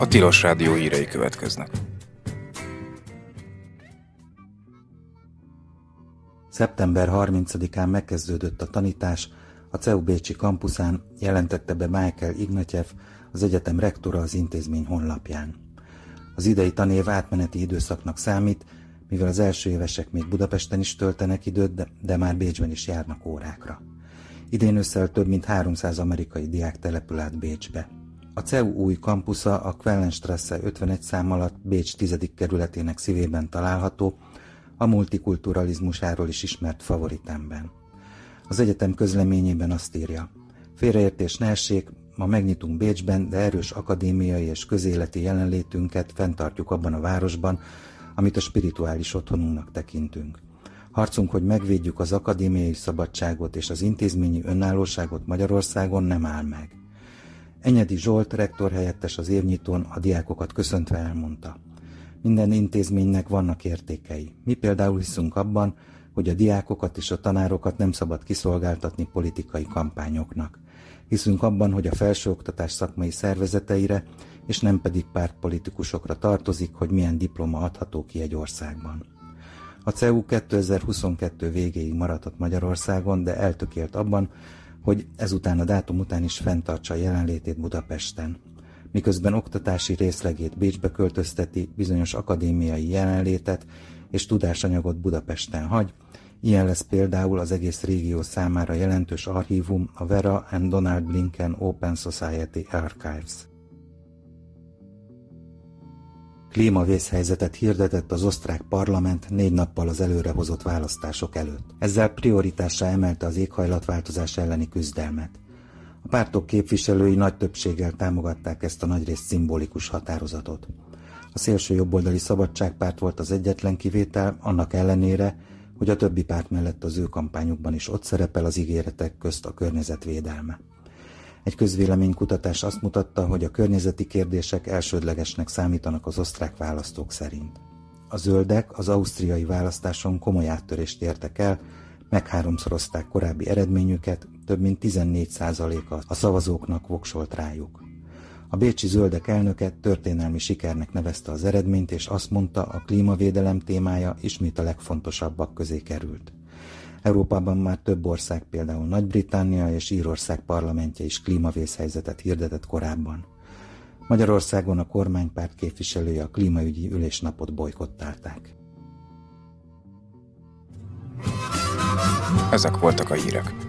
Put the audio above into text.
Tilos Rádió hírei következnek. Szeptember 30-án megkezdődött a tanítás a CEU bécsi kampuszán, jelentette be Michael Ignatyev, az egyetem rektora az intézmény honlapján. Az idei tanév átmeneti időszaknak számít, mivel az első évesek még Budapesten is töltenek időt, de már Bécsben is járnak órákra. Idén ősszel több mint 300 amerikai diák települ át Bécsbe. A CEU új kampusza a Quellenstrasse 51 szám alatt Bécs 10. kerületének szívében található, a multikulturalizmusáról is ismert Favoritemben. Az egyetem közleményében azt írja: félreértés ne essék, ma megnyitunk Bécsben, de erős akadémiai és közéleti jelenlétünket fenntartjuk abban a városban, amit a spirituális otthonunknak tekintünk. Harcunk, hogy megvédjük az akadémiai szabadságot és az intézményi önállóságot Magyarországon nem áll meg. Enyedi Zsolt, rektor helyettes az évnyitón a diákokat köszöntve elmondta: minden intézménynek vannak értékei. Mi például hiszünk abban, hogy a diákokat és a tanárokat nem szabad kiszolgáltatni politikai kampányoknak. Hiszünk abban, hogy a felsőoktatás szakmai szervezeteire, és nem pedig pártpolitikusokra tartozik, hogy milyen diploma adható ki egy országban. A CEU 2022 végéig maradhat Magyarországon, de eltökélt abban, hogy ezután a dátum után is fenntartsa a jelenlétét Budapesten. Miközben oktatási részlegét Bécsbe költözteti, bizonyos akadémiai jelenlétet és tudásanyagot Budapesten hagy. Ilyen lesz például az egész régió számára jelentős archívum, a Vera and Donald Blinken Open Society Archives. Klímavészhelyzetet hirdetett az osztrák parlament 4 nappal az előrehozott választások előtt. Ezzel prioritásra emelte az éghajlatváltozás elleni küzdelmet. A pártok képviselői nagy többséggel támogatták ezt a nagyrészt szimbolikus határozatot. A szélső jobboldali Szabadságpárt volt az egyetlen kivétel, annak ellenére, hogy a többi párt mellett az ő kampányukban is ott szerepel az ígéretek közt a környezetvédelme. Egy közvéleménykutatás azt mutatta, hogy a környezeti kérdések elsődlegesnek számítanak az osztrák választók szerint. A zöldek az ausztriai választáson komoly áttörést értek el, megháromszorozták korábbi eredményüket, több mint 14%-a a szavazóknak voksolt rájuk. A bécsi zöldek elnöke történelmi sikernek nevezte az eredményt, és azt mondta, a klímavédelem témája ismét a legfontosabbak közé került. Európában már több ország, például Nagy-Britannia és Írország parlamentje is klímavészhelyzetet hirdetett korábban. Magyarországon a kormánypárt képviselője a klímaügyi ülésnapot bojkottálták. Ezek voltak a hírek.